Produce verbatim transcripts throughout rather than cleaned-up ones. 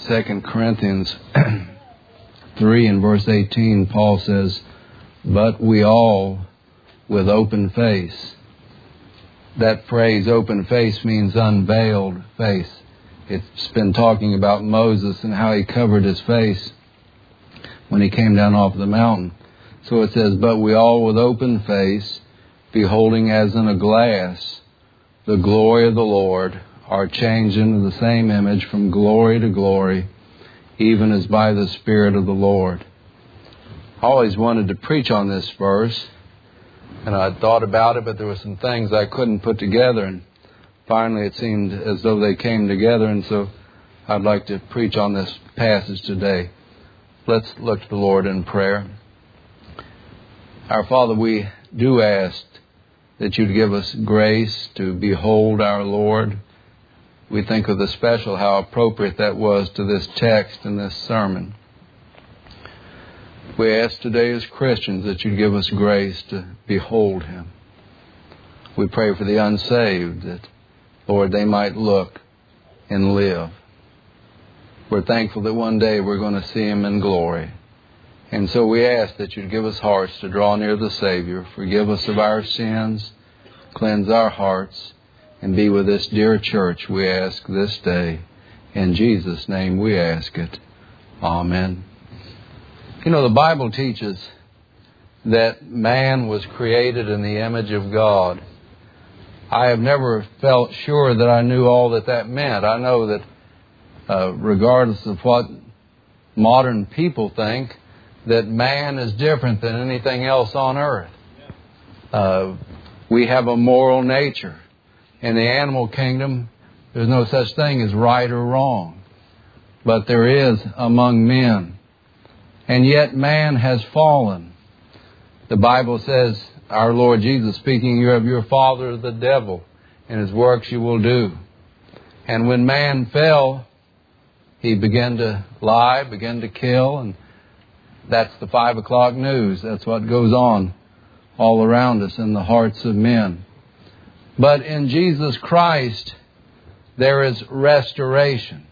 Second Corinthians three and verse eighteen, Paul says, "But we all with open face." That phrase, open face, means unveiled face. It's been talking about Moses and how he covered his face when he came down off the mountain. So it says, "But we all with open face, beholding as in a glass the glory of the Lord, are changed into the same image from glory to glory, even as by the Spirit of the Lord." I always wanted to preach on this verse, and I thought about it, but there were some things I couldn't put together, and finally it seemed as though they came together, and so I'd like to preach on this passage today. Let's look to the Lord in prayer. Our Father, we do ask that you'd give us grace to behold our Lord. We think of the special, how appropriate that was to this text and this sermon. We ask today as Christians that you'd give us grace to behold Him. We pray for the unsaved that, Lord, they might look and live. We're thankful that one day we're going to see Him in glory. And so we ask that you'd give us hearts to draw near the Savior, forgive us of our sins, cleanse our hearts, and be with this dear church, we ask this day. In Jesus' name we ask it. Amen. You know, the Bible teaches that man was created in the image of God. I have never felt sure that I knew all that that meant. I know that uh, regardless of what modern people think, that man is different than anything else on earth. Uh, we have a moral nature. In the animal kingdom, there's no such thing as right or wrong. But there is among men. And yet man has fallen. The Bible says, our Lord Jesus speaking, "You have your father the devil, and his works you will do." And when man fell, he began to lie, began to kill, and that's the five o'clock news. That's what goes on all around us in the hearts of men. But in Jesus Christ, there is restoration.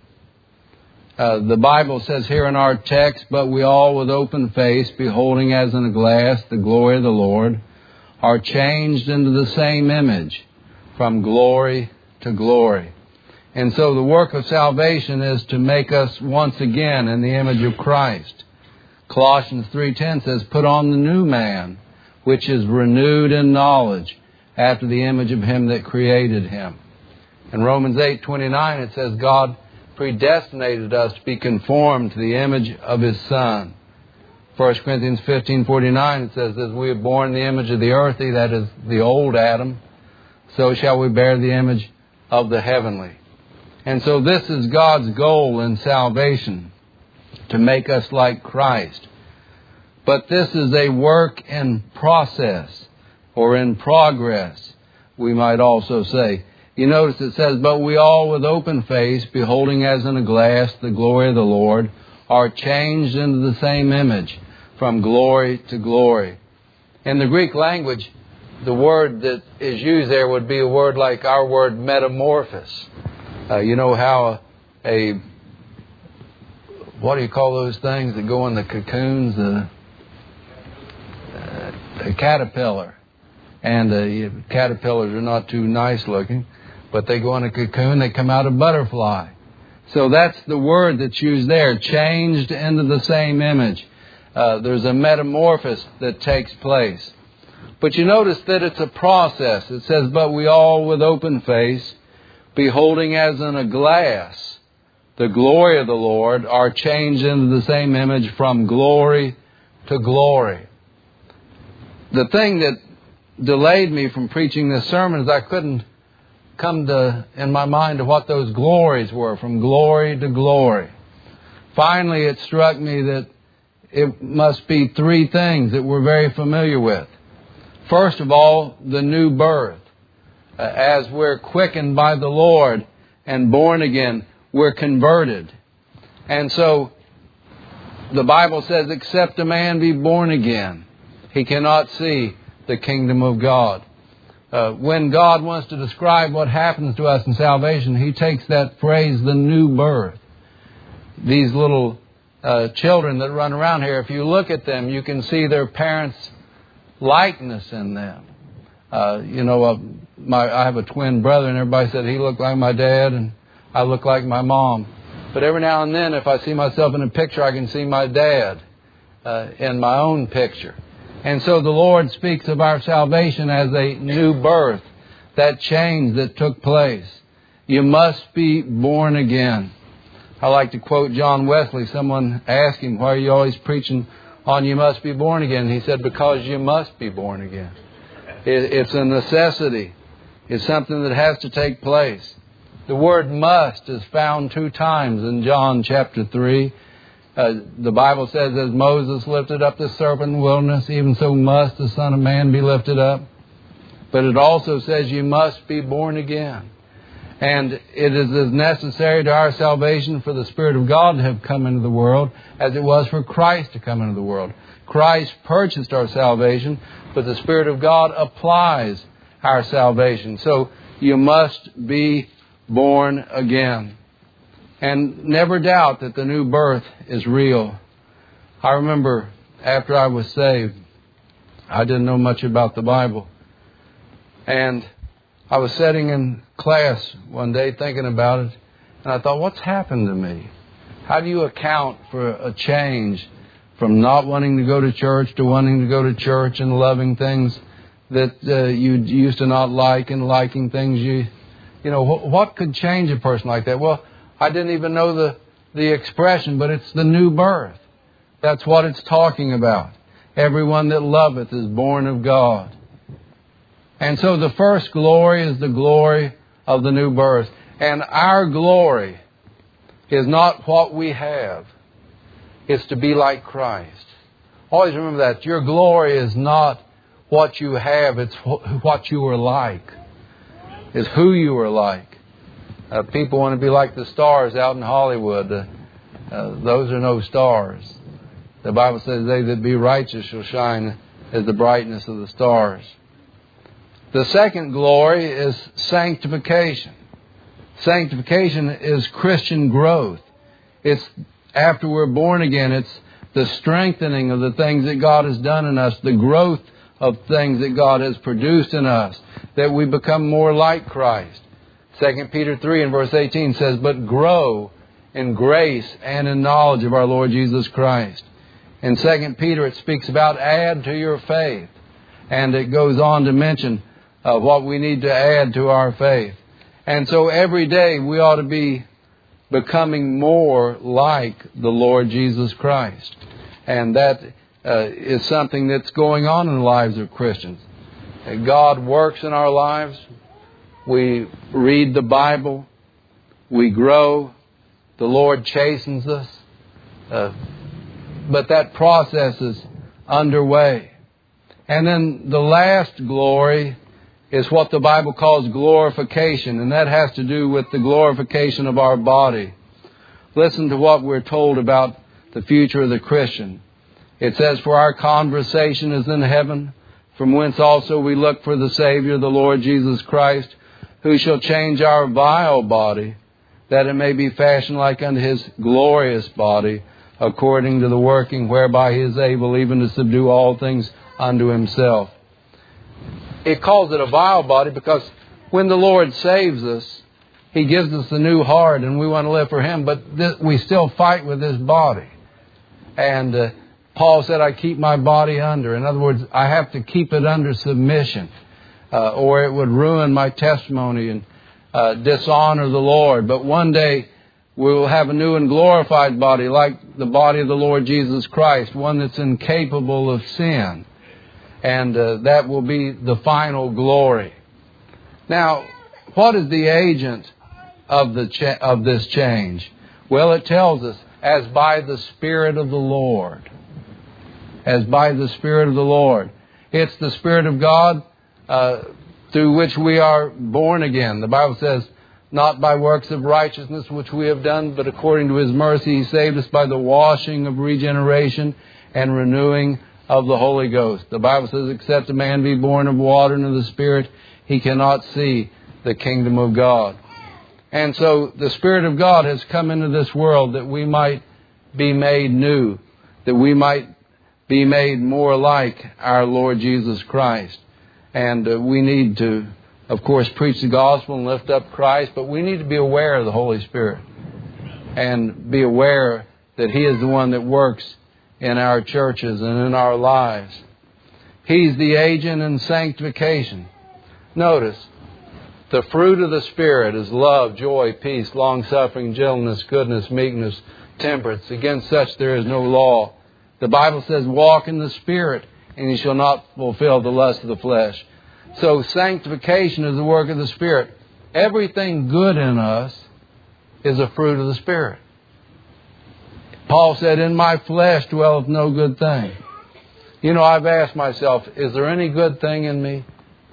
Uh, the Bible says here in our text, "But we all with open face, beholding as in a glass the glory of the Lord, are changed into the same image from glory to glory." And so the work of salvation is to make us once again in the image of Christ. Colossians three ten says, "Put on the new man, which is renewed in knowledge, after the image of Him that created him." In Romans eight twenty-nine it says, "God predestinated us to be conformed to the image of His Son." First Corinthians fifteen forty-nine it says, "As we have borne the image of the earthly," that is the old Adam, "so shall we bear the image of the heavenly." And so this is God's goal in salvation, to make us like Christ. But this is a work in process, or in progress, we might also say. You notice it says, "But we all with open face, beholding as in a glass the glory of the Lord, are changed into the same image from glory to glory." In the Greek language, the word that is used there would be a word like our word metamorphosis. Uh, you know how a, a, what do you call those things that go in the cocoons? Uh, uh, a caterpillar. And uh, caterpillars are not too nice looking, but they go in a cocoon, they come out a butterfly. So that's the word that's used there, changed into the same image. Uh, there's a metamorphosis that takes place. But you notice that it's a process. It says, "But we all with open face, beholding as in a glass the glory of the Lord, are changed into the same image from glory to glory." The thing that delayed me from preaching this sermon is I couldn't come to, in my mind, to what those glories were, from glory to glory. Finally, it struck me that it must be three things that we're very familiar with. First of all, the new birth. Uh, as we're quickened by the Lord and born again, we're converted. And so the Bible says, "Except a man be born again, he cannot see the kingdom of God." Uh, when God wants to describe what happens to us in salvation, He takes that phrase, the new birth. these little uh, children that run around here, if you look at them, you can see their parents' likeness in them. Uh, you know, uh, my, I have a twin brother, and everybody said he looked like my dad, and I look like my mom. But every now and then, if I see myself in a picture, I can see my dad uh, in my own picture. And so the Lord speaks of our salvation as a new birth, that change that took place. You must be born again. I like to quote John Wesley. Someone asked him, why are you always preaching on you must be born again? He said, because you must be born again. It's a necessity. It's something that has to take place. The word must is found two times in John chapter three. Uh, the Bible says, as Moses lifted up the serpent in the wilderness, even so must the Son of Man be lifted up. But it also says you must be born again. And it is as necessary to our salvation for the Spirit of God to have come into the world as it was for Christ to come into the world. Christ purchased our salvation, but the Spirit of God applies our salvation. So you must be born again. And never doubt that the new birth is real. I remember after I was saved, I didn't know much about the Bible. And I was sitting in class one day thinking about it, and I thought, what's happened to me? How do you account for a change from not wanting to go to church to wanting to go to church and loving things that uh, you used to not like and liking things you, you know, wh- what could change a person like that? Well, I didn't even know the, the expression, but it's the new birth. That's what it's talking about. Everyone that loveth is born of God. And so the first glory is the glory of the new birth. And our glory is not what we have. It's to be like Christ. Always remember that. Your glory is not what you have. It's what you are like. It's who you are like. Uh, people want to be like the stars out in Hollywood. Uh, uh, those are no stars. The Bible says they that be righteous shall shine as the brightness of the stars. The second glory is sanctification. Sanctification is Christian growth. It's after we're born again, it's the strengthening of the things that God has done in us, the growth of things that God has produced in us, that we become more like Christ. Second Peter three and verse eighteen says, but grow in grace and in knowledge of our Lord Jesus Christ. In Second Peter it speaks about add to your faith. And it goes on to mention uh, what we need to add to our faith. And so every day we ought to be becoming more like the Lord Jesus Christ. And that uh, is something that's going on in the lives of Christians. God works in our lives. We read the Bible. We grow. The Lord chastens us. Uh, but that process is underway. And then the last glory is what the Bible calls glorification, and that has to do with the glorification of our body. Listen to what we're told about the future of the Christian. It says, for our conversation is in heaven, from whence also we look for the Savior, the Lord Jesus Christ, who shall change our vile body, that it may be fashioned like unto His glorious body, according to the working whereby He is able even to subdue all things unto Himself. It calls it a vile body because when the Lord saves us, He gives us a new heart and we want to live for Him, but this, we still fight with this body. And uh, Paul said, I keep my body under. In other words, I have to keep it under submission uh, or it would ruin my testimony and uh, dishonor the Lord. But one day we will have a new and glorified body like the body of the Lord Jesus Christ, one that's incapable of sin. And uh, that will be the final glory. Now, what is the agent of the cha- of this change? Well, it tells us, as by the Spirit of the Lord. As by the Spirit of the Lord. It's the Spirit of God uh, through which we are born again. The Bible says, not by works of righteousness which we have done, but according to His mercy He saved us by the washing of regeneration and renewing of the Holy Ghost. The Bible says, except a man be born of water and of the Spirit, he cannot see the kingdom of God. And so the Spirit of God has come into this world that we might be made new, that we might be made more like our Lord Jesus Christ. And uh, we need to, of course, preach the gospel and lift up Christ, but we need to be aware of the Holy Spirit and be aware that He is the one that works in our churches and in our lives. He's the agent in sanctification. Notice, the fruit of the Spirit is love, joy, peace, long-suffering, gentleness, goodness, meekness, temperance. Against such there is no law. The Bible says, walk in the Spirit, and you shall not fulfill the lust of the flesh. So sanctification is the work of the Spirit. Everything good in us is a fruit of the Spirit. Paul said, in my flesh dwelleth no good thing. You know, I've asked myself, is there any good thing in me?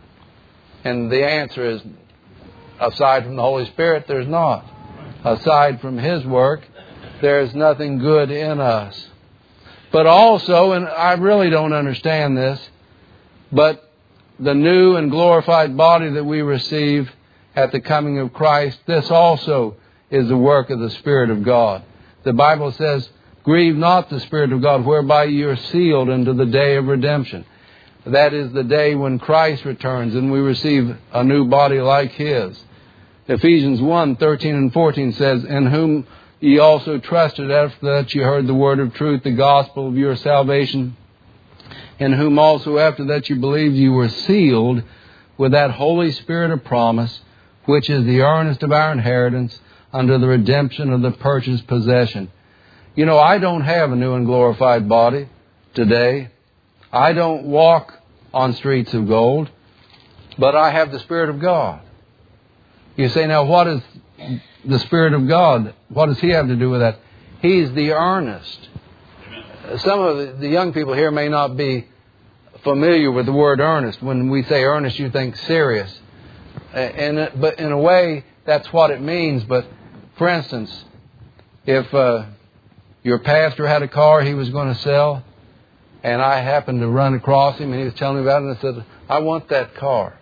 And the answer is, aside from the Holy Spirit, there's not. Aside from His work, there's nothing good in us. But also, and I really don't understand this, but the new and glorified body that we receive at the coming of Christ, this also is the work of the Spirit of God. The Bible says, grieve not the Spirit of God, whereby you are sealed unto the day of redemption. That is the day when Christ returns and we receive a new body like His. Ephesians one, thirteen and fourteen says, in whom ye also trusted after that ye heard the word of truth, the gospel of your salvation, in whom also after that you believed you were sealed with that Holy Spirit of promise, which is the earnest of our inheritance unto the redemption of the purchased possession. You know, I don't have a new and glorified body today. I don't walk on streets of gold, but I have the Spirit of God. You say, now what is the Spirit of God? What does He have to do with that? He's the earnest. Some of the young people here may not be familiar with the word earnest. When we say earnest, you think serious. And, but in a way, that's what it means. But for instance, if uh, your pastor had a car he was going to sell, and I happened to run across him and he was telling me about it, and I said, I want that car.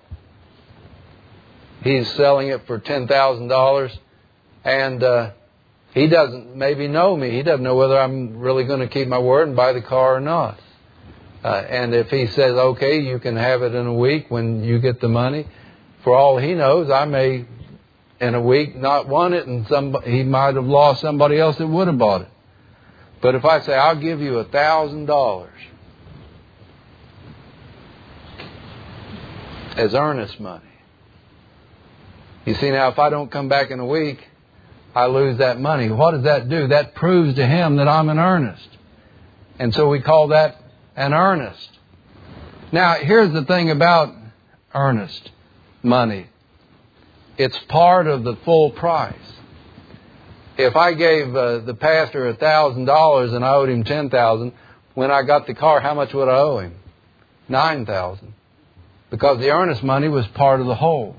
He's selling it for ten thousand dollars, and uh, he doesn't maybe know me. He doesn't know whether I'm really going to keep my word and buy the car or not. Uh, and if he says, okay, you can have it in a week when you get the money, for all he knows, I may, in a week, not want it, and some, he might have lost somebody else that would have bought it. But if I say, I'll give you a thousand dollars as earnest money. You see, now, if I don't come back in a week, I lose that money. What does that do? That proves to him that I'm in earnest. And so we call that an earnest. Now, here's the thing about earnest money. It's part of the full price. If I gave uh, the pastor a thousand dollars and I owed him ten thousand, when I got the car, how much would I owe him? Nine thousand. Because the earnest money was part of the whole.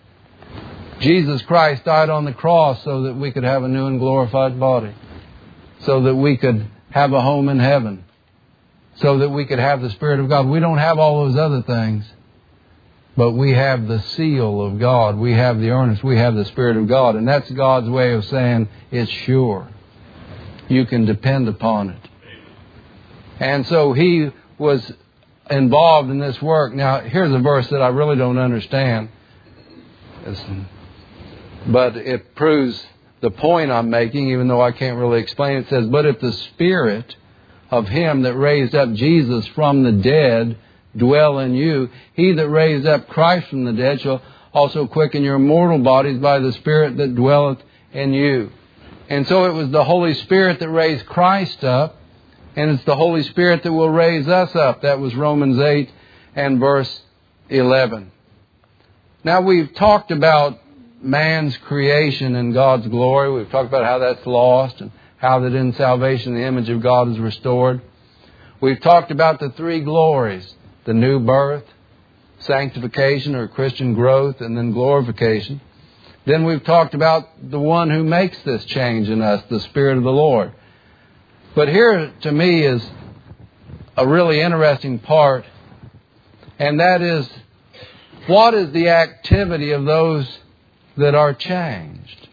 Jesus Christ died on the cross so that we could have a new and glorified body, so that we could have a home in heaven, so that we could have the Spirit of God. We don't have all those other things, but we have the seal of God. We have the earnest. We have the Spirit of God. And that's God's way of saying it's sure. You can depend upon it. And so He was involved in this work. Now, here's a verse that I really don't understand. It's, but it proves the point I'm making, even though I can't really explain it. It says, but if the Spirit of Him that raised up Jesus from the dead dwell in you, He that raised up Christ from the dead shall also quicken your mortal bodies by the Spirit that dwelleth in you. And so it was the Holy Spirit that raised Christ up, and it's the Holy Spirit that will raise us up. That was Romans eight and verse eleven. Now, we've talked about man's creation and God's glory. We've talked about how that's lost and how that in salvation the image of God is restored. We've talked about the three glories: the new birth, sanctification or Christian growth, and then glorification. Then we've talked about the one who makes this change in us, the Spirit of the Lord. But here, to me, is a really interesting part, and that is, what is the activity of those that are changed.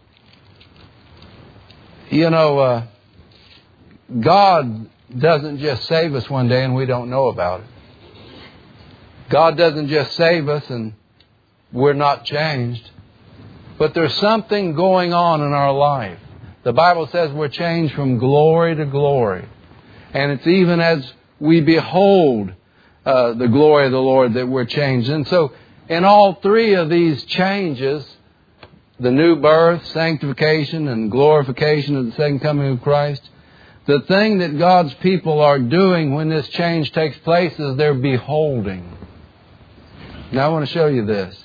You know, uh, God doesn't just save us one day and we don't know about it. God doesn't just save us and we're not changed. But there's something going on in our life. The Bible says we're changed from glory to glory. And it's even as we behold uh, the glory of the Lord that we're changed. And so in all three of these changes, the new birth, sanctification, and glorification of the second coming of Christ, the thing that God's people are doing when this change takes place is they're beholding. Now I want to show you this.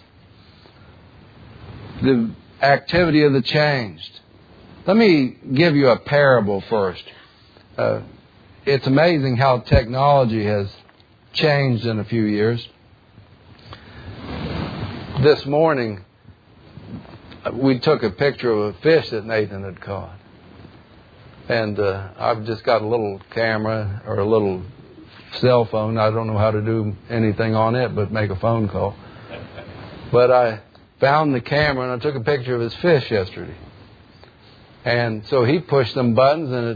The activity of the changed. Let me give you a parable first. Uh, it's amazing how technology has changed in a few years. This morning, we took a picture of a fish that Nathan had caught. And uh, I've just got a little camera or a little cell phone. I don't know how to do anything on it but make a phone call. But I found the camera and I took a picture of his fish yesterday. And so he pushed some buttons and it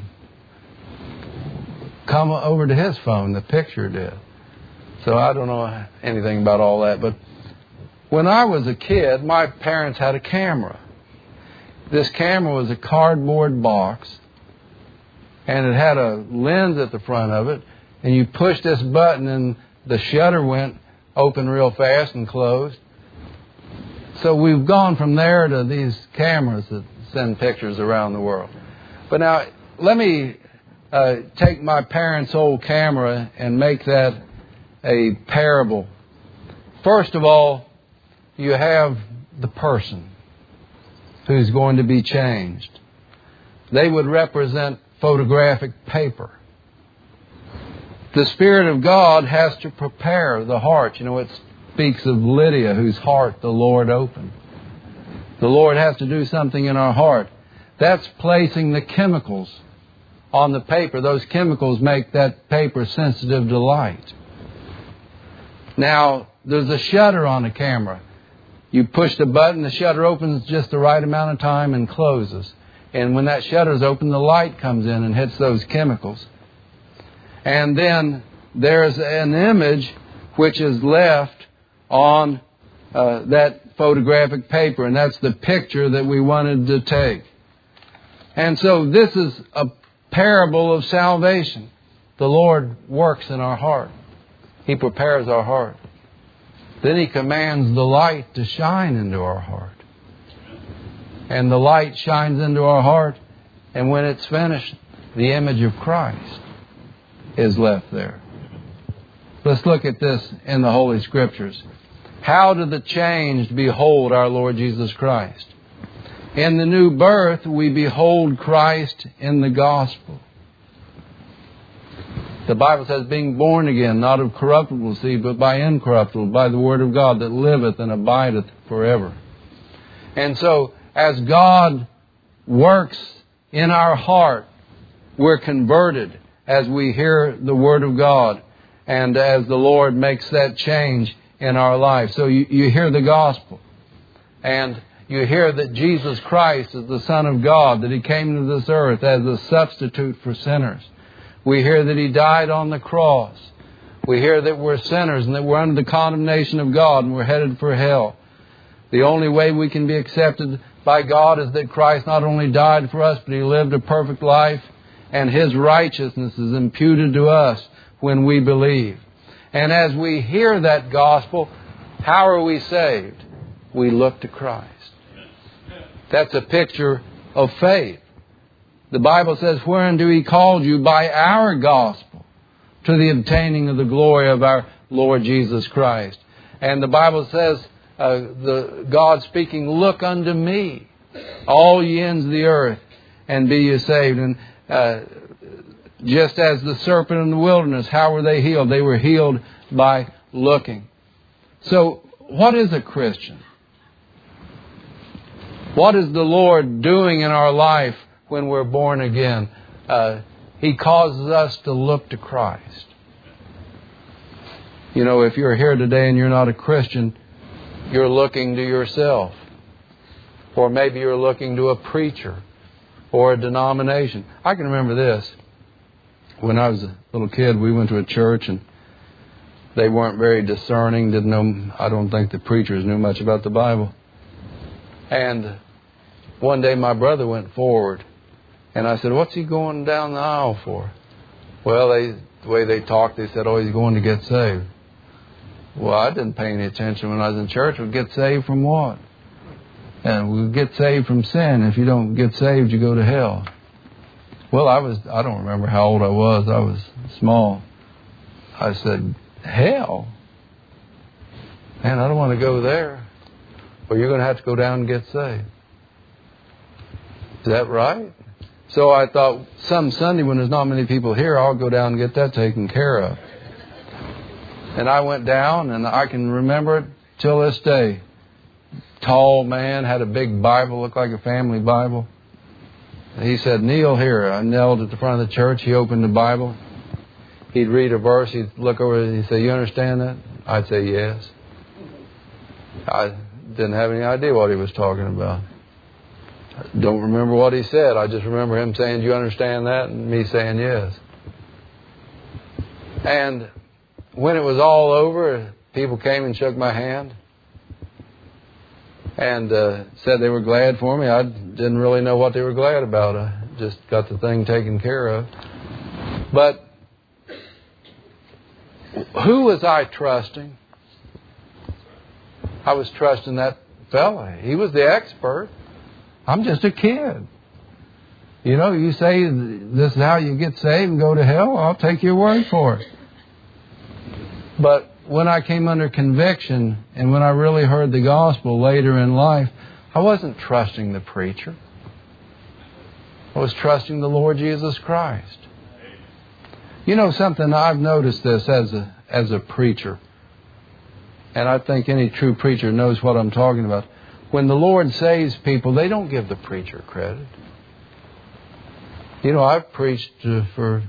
come over to his phone, the picture did. So I don't know anything about all that. But when I was a kid, my parents had a camera. This camera was a cardboard box and it had a lens at the front of it. And you pushed this button and the shutter went open real fast and closed. So we've gone from there to these cameras that send pictures around the world. But now, let me uh, take my parents' old camera and make that a parable. First of all, you have the person who's going to be changed. They would represent photographic paper. The Spirit of God has to prepare the heart. You know, it speaks of Lydia, whose heart the Lord opened. The Lord has to do something in our heart. That's placing the chemicals on the paper. Those chemicals make that paper sensitive to light. Now, there's a shutter on the camera. You push the button, the shutter opens just the right amount of time and closes. And when that shutter's open, the light comes in and hits those chemicals. And then there's an image which is left on uh, that photographic paper, and that's the picture that we wanted to take. And so this is a parable of salvation. The Lord works in our heart. He prepares our heart. Then He commands the light to shine into our heart. And the light shines into our heart, and when it's finished, the image of Christ is left there. Let's look at this in the Holy Scriptures. How do the changed behold our Lord Jesus Christ? In the new birth, we behold Christ in the gospel. The Bible says, being born again, not of corruptible seed, but by incorruptible, by the word of God that liveth and abideth forever. And so, as God works in our heart, we're converted as we hear the Word of God and as the Lord makes that change in our life. So you, you hear the gospel and you hear that Jesus Christ is the Son of God, that He came to this earth as a substitute for sinners. We hear that He died on the cross. We hear that we're sinners and that we're under the condemnation of God and we're headed for hell. The only way we can be accepted by God is that Christ not only died for us, but He lived a perfect life, and His righteousness is imputed to us when we believe. And as we hear that gospel, how are we saved? We look to Christ. That's a picture of faith. The Bible says, whereunto He called you by our gospel to the obtaining of the glory of our Lord Jesus Christ. And the Bible says, uh, the God speaking, look unto me, all ye ends of the earth, and be ye saved. And uh, just as the serpent in the wilderness, how were they healed? They were healed by looking. So, what is a Christian? What is the Lord doing in our life when we're born again? Uh, he causes us to look to Christ. You know, if you're here today and you're not a Christian, you're looking to yourself. Or maybe you're looking to a preacher or a denomination. I can remember this. When I was a little kid, we went to a church and they weren't very discerning, didn't know, I don't think the preachers knew much about the Bible. And one day my brother went forward and I said, "What's he going down the aisle for?" Well, they, the way they talked, they said, "Oh, he's going to get saved." Well, I didn't pay any attention when I was in church. We'd get saved from what? And we get saved from sin. If you don't get saved, you go to hell. Well, I was, I don't remember how old I was. I was small. I said, "Hell? Man, I don't want to go there." "Well, you're going to have to go down and get saved." Is that right? So I thought, some Sunday when there's not many people here, I'll go down and get that taken care of. And I went down, and I can remember it till this day. Tall man, had a big Bible, looked like a family Bible. He said, "Kneel here." I knelt at the front of the church. He opened the Bible. He'd read a verse. He'd look over and he'd say, "You understand that?" I'd say, "Yes." I didn't have any idea what he was talking about. I don't remember what he said. I just remember him saying, "Do you understand that?" and me saying, "Yes." And when it was all over, people came and shook my hand and uh, said they were glad for me. I didn't really know what they were glad about. I just got the thing taken care of. But who was I trusting? I was trusting that fella. He was the expert. I'm just a kid. You know, you say this is how you get saved and go to hell, I'll take your word for it. But when I came under conviction and when I really heard the gospel later in life, I wasn't trusting the preacher. I was trusting the Lord Jesus Christ. You know something, I've noticed this as a as a preacher, and I think any true preacher knows what I'm talking about. When the Lord saves people, they don't give the preacher credit. You know, I've preached uh, for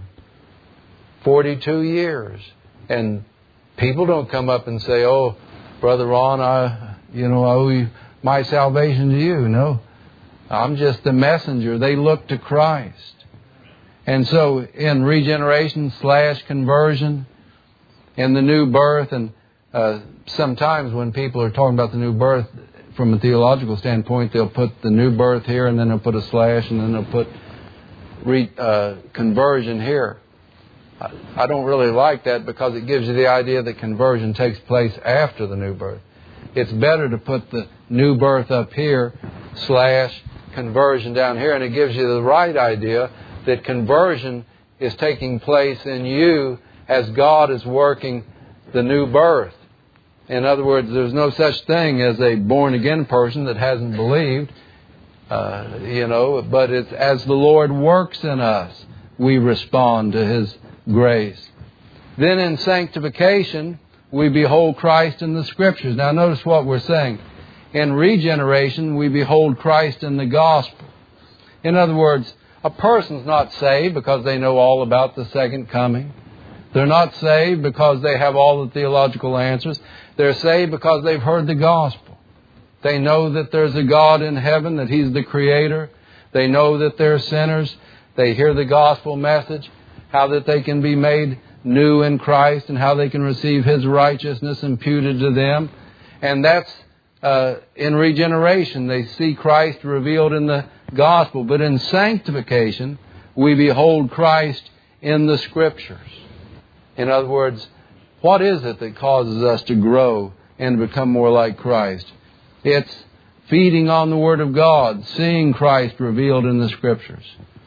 forty-two years, and people don't come up and say, "Oh, Brother Ron, I, you know, I owe you my salvation to you." No, I'm just the messenger. They look to Christ. And so in regeneration slash conversion, in the new birth, and uh, sometimes when people are talking about the new birth, from a theological standpoint, they'll put the new birth here, and then they'll put a slash, and then they'll put re, uh, conversion here. I, I don't really like that because it gives you the idea that conversion takes place after the new birth. It's better to put the new birth up here, slash conversion down here, and it gives you the right idea that conversion is taking place in you as God is working the new birth. In other words, there's no such thing as a born-again person that hasn't believed, uh, you know, but it's as the Lord works in us, we respond to His grace. Then in sanctification, we behold Christ in the Scriptures. Now notice what we're saying. In regeneration, we behold Christ in the gospel. In other words, a person's not saved because they know all about the second coming. They're not saved because they have all the theological answers. They're saved because they've heard the gospel. They know that there's a God in heaven, that He's the Creator. They know that they're sinners. They hear the gospel message, how that they can be made new in Christ and how they can receive His righteousness imputed to them. And that's uh, in regeneration. They see Christ revealed in the gospel. But in sanctification, we behold Christ in the Scriptures. In other words, what is it that causes us to grow and become more like Christ? It's feeding on the Word of God, seeing Christ revealed in the Scriptures.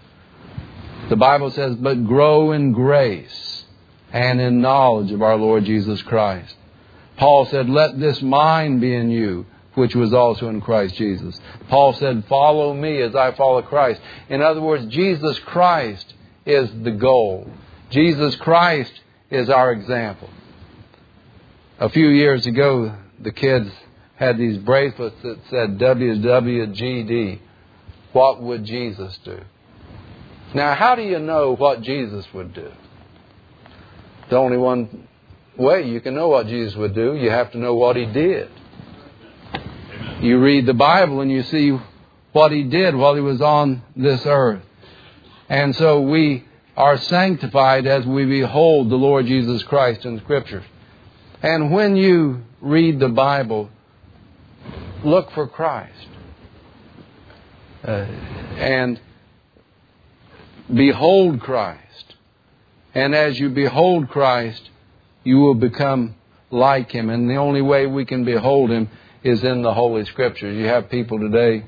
The Bible says, "But grow in grace and in knowledge of our Lord Jesus Christ." Paul said, "Let this mind be in you, which was also in Christ Jesus." Paul said, "Follow me as I follow Christ." In other words, Jesus Christ is the goal. Jesus Christ is our example. A few years ago, the kids had these bracelets that said W W G D. What would Jesus do? Now, how do you know what Jesus would do? The only one way you can know what Jesus would do, you have to know what He did. You read the Bible and you see what He did while He was on this earth. And so we are sanctified as we behold the Lord Jesus Christ in Scriptures. And when you read the Bible, look for Christ. Uh, and behold Christ. And as you behold Christ, you will become like Him. And the only way we can behold Him is in the Holy Scriptures. You have people today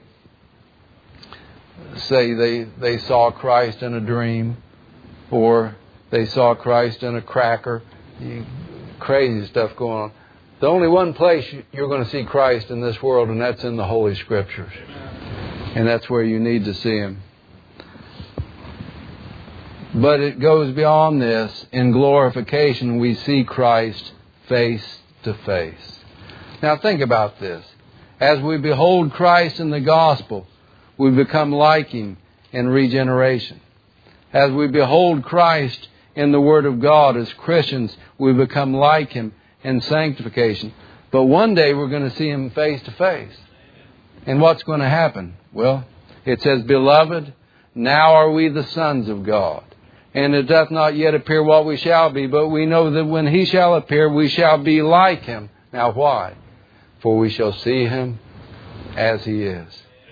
say they, they saw Christ in a dream, or they saw Christ in a cracker. You, crazy stuff going on. The only one place you're going to see Christ in this world, and that's in the Holy Scriptures. And that's where you need to see Him. But it goes beyond this. In glorification, we see Christ face to face. Now think about this. As we behold Christ in the gospel, we become like Him in regeneration. As we behold Christ in the Word of God as Christians, we become like Him in sanctification. But one day we're going to see Him face to face. And what's going to happen? Well, it says, Beloved, now are we the sons of God. And it doth not yet appear what we shall be, but we know that when He shall appear, we shall be like Him. Now why? For we shall see Him as He is.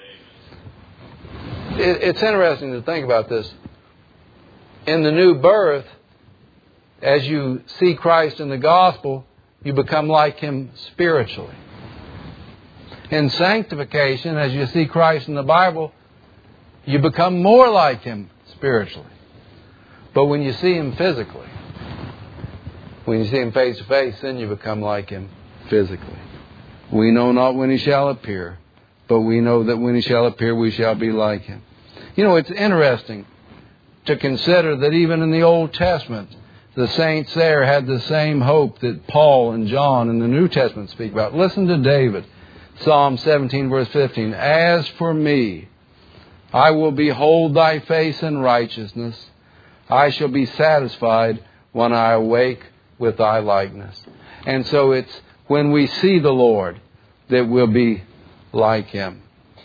It's interesting to think about this. In the new birth, as you see Christ in the gospel, you become like Him spiritually. In sanctification, as you see Christ in the Bible, you become more like Him spiritually. But when you see Him physically, when you see Him face to face, then you become like Him physically. We know not when He shall appear, but we know that when He shall appear, we shall be like Him. You know, it's interesting to consider that even in the Old Testament, the saints there had the same hope that Paul and John in the New Testament speak about. Listen to David, Psalm seventeen, verse fifteen. As for me, I will behold Thy face in righteousness. I shall be satisfied when I awake with Thy likeness. And so it's when we see the Lord that we'll be like Him.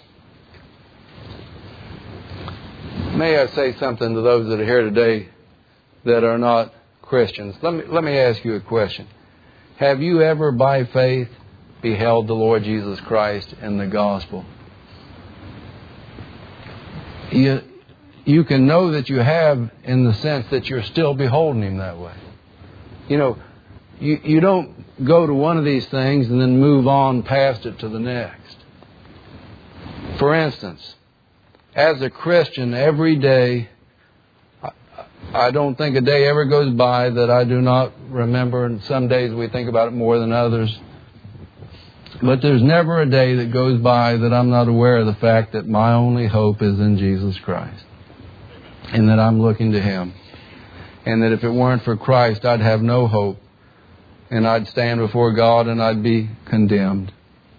May I say something to those that are here today that are not Christians? Let me, let me ask you a question. Have you ever by faith beheld the Lord Jesus Christ in the gospel? You, you can know that you have in the sense that you're still beholding Him that way. You know, you, you don't go to one of these things and then move on past it to the next. For instance, as a Christian, every day, I, I don't think a day ever goes by that I do not remember, and some days we think about it more than others. But there's never a day that goes by that I'm not aware of the fact that my only hope is in Jesus Christ. And that I'm looking to Him. And that if it weren't for Christ, I'd have no hope. And I'd stand before God and I'd be condemned.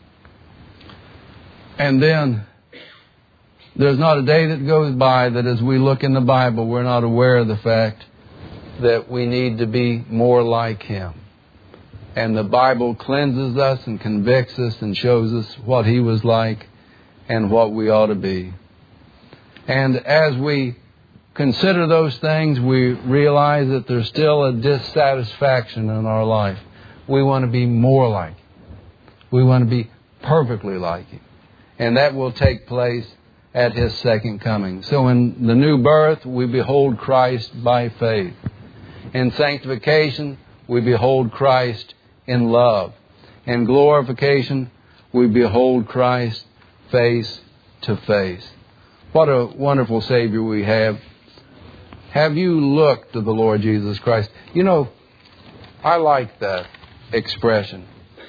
And then, there's not a day that goes by that as we look in the Bible, we're not aware of the fact that we need to be more like Him. And the Bible cleanses us and convicts us and shows us what He was like and what we ought to be. And as we consider those things, we realize that there's still a dissatisfaction in our life. We want to be more like Him. We want to be perfectly like Him. And that will take place at His second coming. So in the new birth, we behold Christ by faith. In sanctification, we behold Christ in love. In glorification, we behold Christ face to face. What a wonderful Savior we have. Have you looked to the Lord Jesus Christ? You know, I like that expression.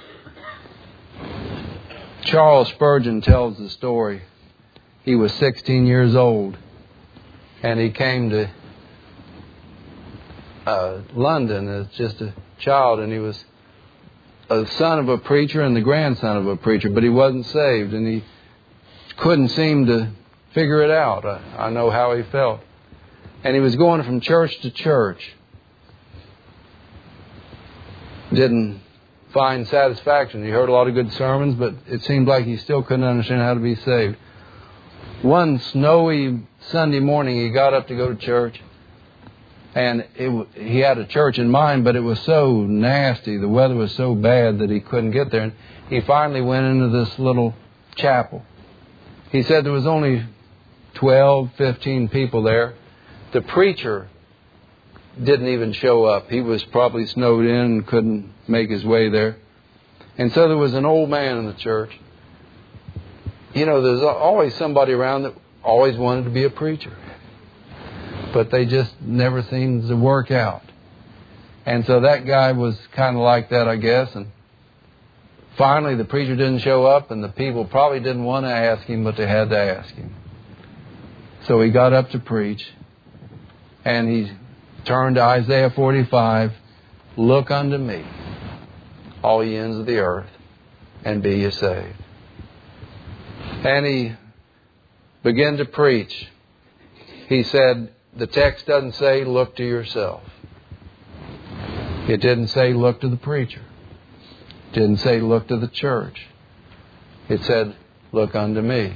Charles Spurgeon tells the story. He was sixteen years old, and he came to uh, London as just a child, and he was a son of a preacher and the grandson of a preacher, but he wasn't saved, and he couldn't seem to figure it out. I, I know how he felt. And he was going from church to church. Didn't find satisfaction. He heard a lot of good sermons, but it seemed like he still couldn't understand how to be saved. One snowy Sunday morning, he got up to go to church, and it, he had a church in mind, but it was so nasty, the weather was so bad that he couldn't get there. And he finally went into this little chapel. He said there was only twelve, fifteen people there. The preacher didn't even show up. He was probably snowed in and couldn't make his way there. And so there was an old man in the church. You know, there's always somebody around that always wanted to be a preacher. But they just never seemed to work out. And so that guy was kind of like that, I guess. And finally the preacher didn't show up, and the people probably didn't want to ask him, but they had to ask him. So he got up to preach, and he turned to Isaiah forty-five, "Look unto me, all ye ends of the earth, and be ye saved." And he began to preach. He said, the text doesn't say, look to yourself. It didn't say, look to the preacher. It didn't say, look to the church. It said, look unto me.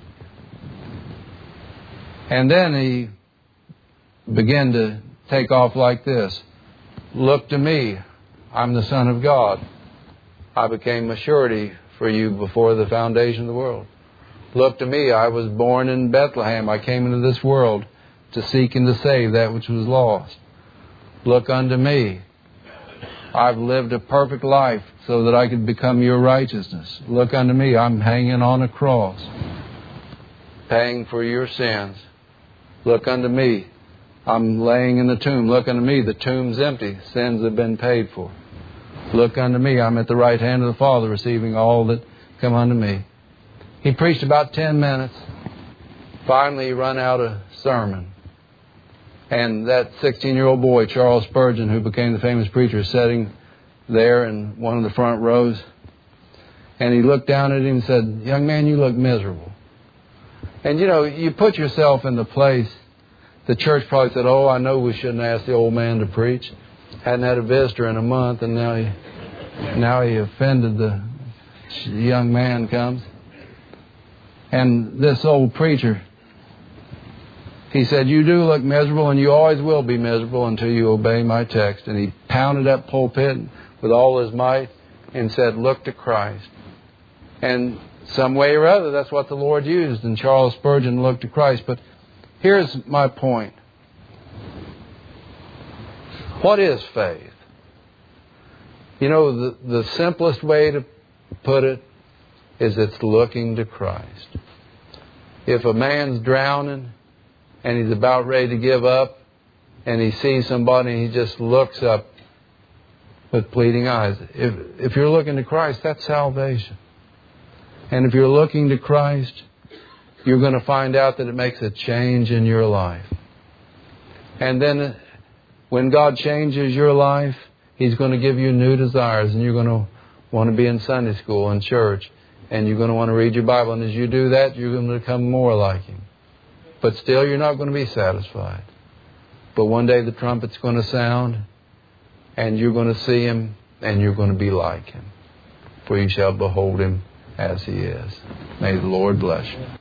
And then he began to take off like this. Look to me. I'm the Son of God. I became a surety for you before the foundation of the world. Look to me. I was born in Bethlehem. I came into this world to seek and to save that which was lost. Look unto me. I've lived a perfect life so that I could become your righteousness. Look unto me. I'm hanging on a cross, paying for your sins. Look unto me. I'm laying in the tomb. Look unto me. The tomb's empty. Sins have been paid for. Look unto me. I'm at the right hand of the Father, receiving all that come unto me. He preached about ten minutes. Finally, he run out of sermon. And that sixteen-year-old boy, Charles Spurgeon, who became the famous preacher, sitting there in one of the front rows. And he looked down at him and said, "Young man, you look miserable." And, you know, you put yourself in the place. The church probably said, "Oh, I know we shouldn't ask the old man to preach. Hadn't had a visitor in a month, and now he, now he offended the young man comes." And this old preacher, he said, "You do look miserable, and you always will be miserable until you obey my text." And he pounded that pulpit with all his might and said, "Look to Christ." And some way or other, that's what the Lord used. And Charles Spurgeon looked to Christ. But here's my point. What is faith? You know, the, the simplest way to put it is it's looking to Christ. If a man's drowning and he's about ready to give up, and he sees somebody and he just looks up with pleading eyes. If, if you're looking to Christ, that's salvation. And if you're looking to Christ, you're going to find out that it makes a change in your life. And then when God changes your life, He's going to give you new desires, and you're going to want to be in Sunday school and church, and you're going to want to read your Bible. And as you do that, you're going to become more like Him. But still, you're not going to be satisfied. But one day the trumpet's going to sound, and you're going to see Him, and you're going to be like Him. For you shall behold Him as He is. May the Lord bless you.